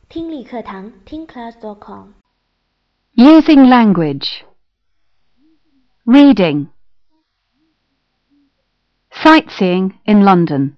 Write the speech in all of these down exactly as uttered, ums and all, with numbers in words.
听力课堂听 class dot com Using language. Reading. Sightseeing in London.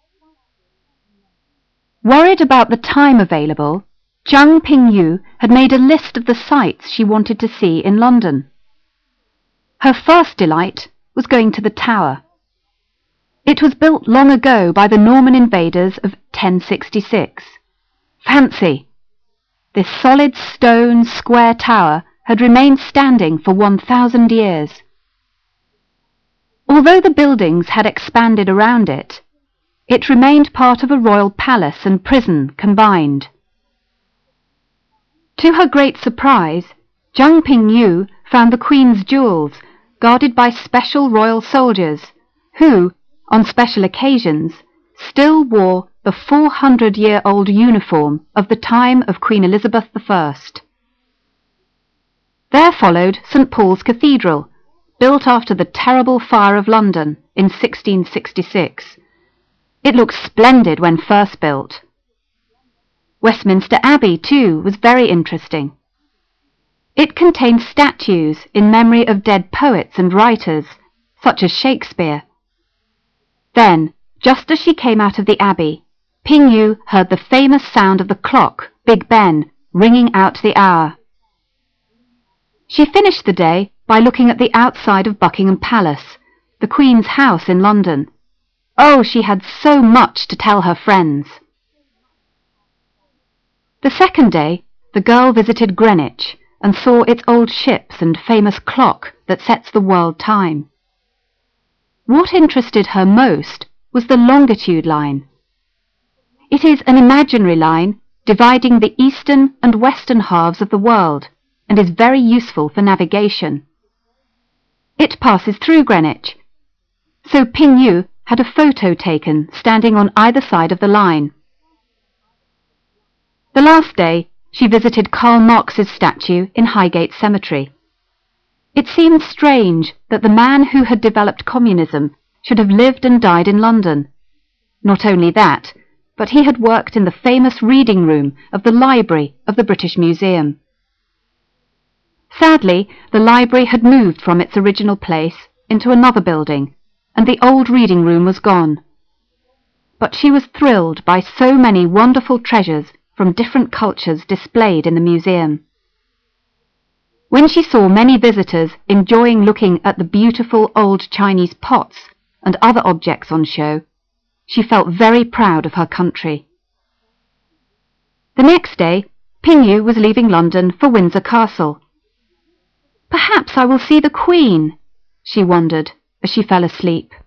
Worried about the time available, Zhang Pingyu had made a list of the sights she wanted to see in London. Her first delight was going to the Tower. It was built long ago by the Norman invaders of ten sixty-six. Fancy! This solid stone square tower had remained standing for one thousand years. Although the buildings had expanded around it, it remained part of a royal palace and prison combined. To her great surprise, Zhang Pingyu found the Queen's jewels guarded by special royal soldiers who, on special occasions, still wore the four hundred year old uniform of the time of Queen Elizabeth the First. There followed Saint Paul's Cathedral, built after the terrible fire of London in sixteen sixty-six. It looked splendid when first built. Westminster Abbey, too, was very interesting. It contained statues in memory of dead poets and writers, such as Shakespeare. Then, just as she came out of the Abbey, Pingyu heard the famous sound of the clock, Big Ben, ringing out the hour. She finished the day by looking at the outside of Buckingham Palace, the Queen's house in London. Oh, she had so much to tell her friends. The second day, the girl visited Greenwich and saw its old ships and famous clock that sets the world time. What interested her most was the longitude line. It is an imaginary line dividing the eastern and western halves of the world and is very useful for navigation. It passes through Greenwich, so Pingyu had a photo taken standing on either side of the line. The last day, she visited Karl Marx's statue in Highgate Cemetery. It seemed strange that the man who had developed communism should have lived and died in London. Not only that, but he had worked in the famous reading room of the library of the British Museum. Sadly, the library had moved from its original place into another building, and the old reading room was gone. But she was thrilled by so many wonderful treasures from different cultures displayed in the museum. When she saw many visitors enjoying looking at the beautiful old Chinese pots and other objects on show, she felt very proud of her country. The next day, Pingyu was leaving London for Windsor Castle. Perhaps I will see the Queen, she wondered as she fell asleep.